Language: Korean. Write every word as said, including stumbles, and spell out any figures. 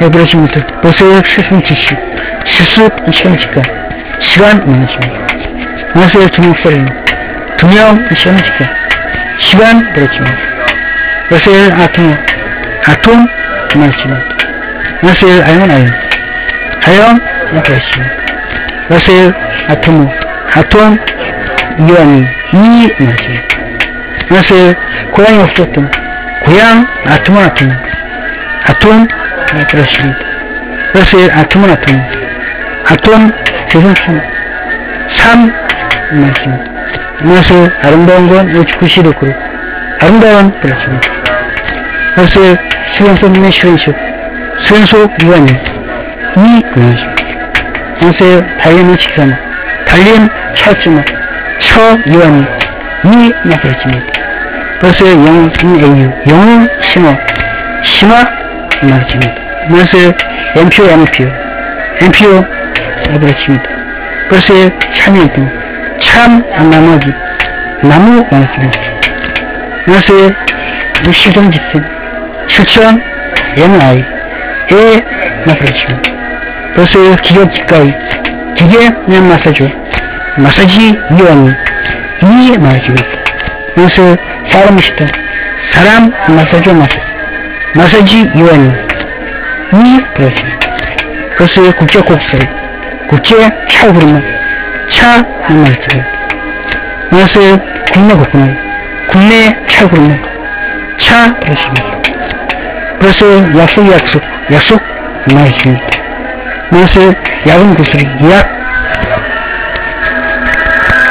에브러시부터 버스의 스승 지시, 실습 시험시간, 시간 많으십니다. 버스의 주목소리는 두명 시험시간, 시간 그렇습니다. 버스의 아톰, 아톰 많으십니다. 버스의 아연, 아연, 아연 그렇습니다. 버스의 아톰, 아톰 이완이, 이 많으십니다. 버스의 고양이 없었던 고양 아톰, 아톰, 아톰 그렇습니다. 버스의 아톰은 아톰, 아톰 대선 삼, 삼 말씀입니다. 그래서 아름다운 건 오십구 그룹, 아름다운 그렇습니다. 버스의 수연소님의 수연소, 수연소 유한이, 이 그렇습니다. 버스의 달리는 식사나, 달린 차주나, 처 유한이, 이 그렇습니다. 버스의 영웅 에이유, 영웅 심화, 심화 말씀입니다. 버스의 엠피오, 엠피오, 엠피오 그렇습니다. 버스의 참여등, 참 나무기, 나무 말씀입니다. 버스의 시정지생, 실천 엠아이, 에 그렇습니다. 버스의 기계기가이, 기계 마사지, 마사지 이완이, 이 말씀입니다. 버스의 사람이시다, 사람 마사지 마사지, 마사지 이완이, 이 그렇습니다. 버스의 국제국세, 국제 차구르마, 차 말씀입니다. 버스의 국내 국내, 국내 차구르마, 차 그렇습니다. 버스의 약속 약속, 약속 말씀입니다. 버스의 약은 구슬이, 약